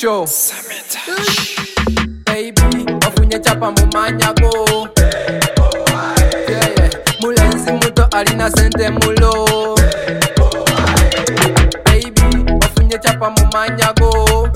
show. Baby, ofunye chapa mumanyago. Yeah. Mulenzi muto alina sente mulo. Baby, ofunye chapa mumanyago.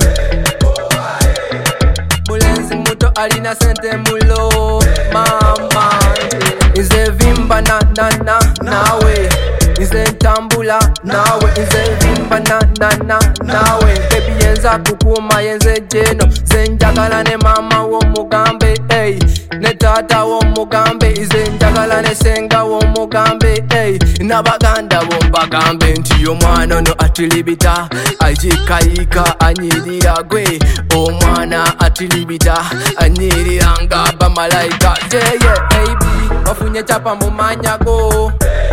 Mulenzi muto alina sente mulo. Mama, ize vimba nawe. Ize ntambula nawe, ize vimba nawe. Baby yenza kukuma yenze jeno. Zenjagala ne mama wo mugambe, ey. Ne tata wo mugambe, ize njagala ne senga wo mugambe, ey. Nabaganda wo bagambe nti omwana no atilibita, ajikayika anyirira gwe. Omwana atilibita, anyirira nga bamalayika. Yeah, baby, ofunye chapa mumanyago.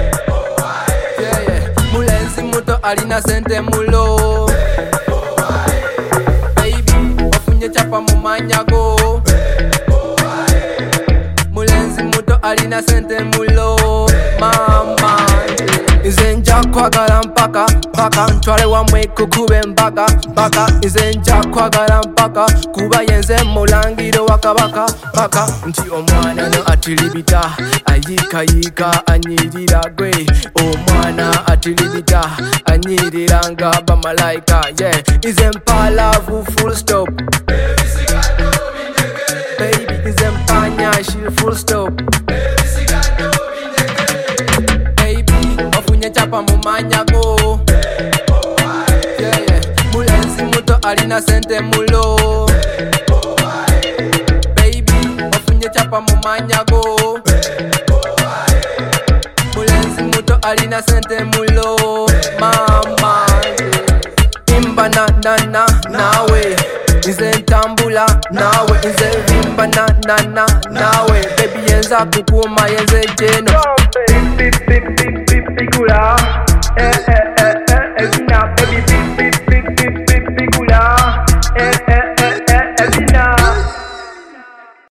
Mulenzi muto alina sente mulo. Baby, ofunye chapa mumanyago. Mulenzi muto alina sente mulo. Mama, ize nja kwagala mpaka ntwale wamwe kukube mpaka ize nja kwagala mpaka kuba yenze mulangiro wakabaka nti omwana no atilibita, ayikayika anyirira gwe. Omwana atilibita, anyirira nga bamalayika. Yeah, ize mpalavu full stop. Baby, ize mpanyashi full stop. Baby, ofunye chapa mumanyago. Yeah. Mulenzi muto alina sente mulo. Baby, ofunye chapa mumanyago. Mulenzi muto alina sente mulo. Mama, imba nawe. Ize ntambula nawe, ize vimba nawe. Baby yenza kukuma yenze jeno. Picula,